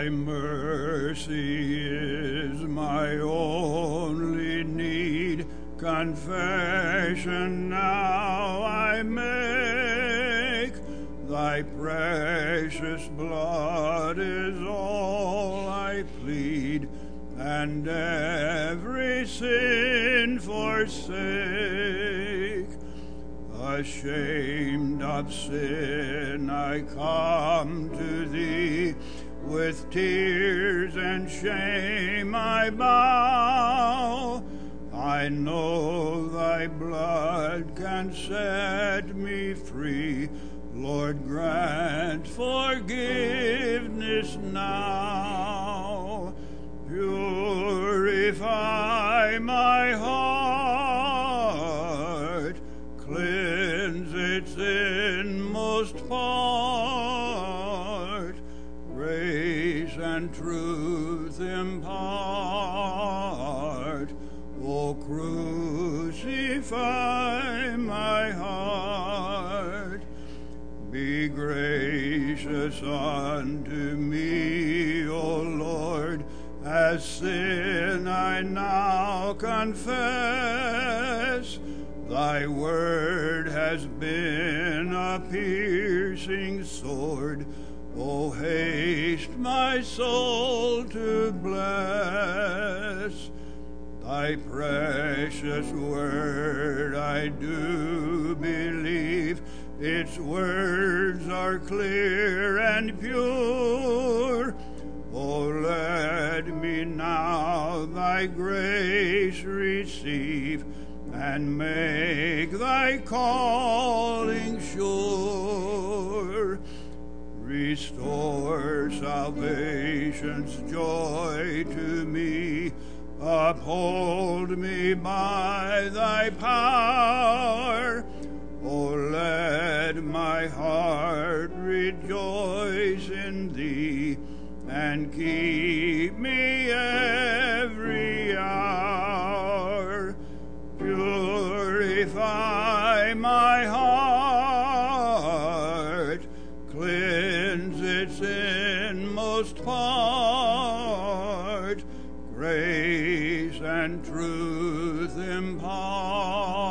Thy mercy is my only need. Confession now I make. Thy precious blood is all I plead, and every sin forsake. Ashamed of sin I come to Thee, with tears and shame I bow. I know Thy blood can set me free. Lord, grant forgiveness now. Purify my heart, cleanse its inmost part, grace and truth impart. O crucify my heart. Be gracious unto me, O Lord, as sin I now confess. Thy word has been a piercing sword. O haste my soul to bless. Thy precious word I do believe. Its words are clear and pure. O let me now Thy grace receive, and make Thy calling sure. Restore salvation's joy to me. Uphold me by Thy power. O let my heart rejoice in Thee, and keep me every hour. Purify my heart, cleanse its inmost part, grace and truth impart.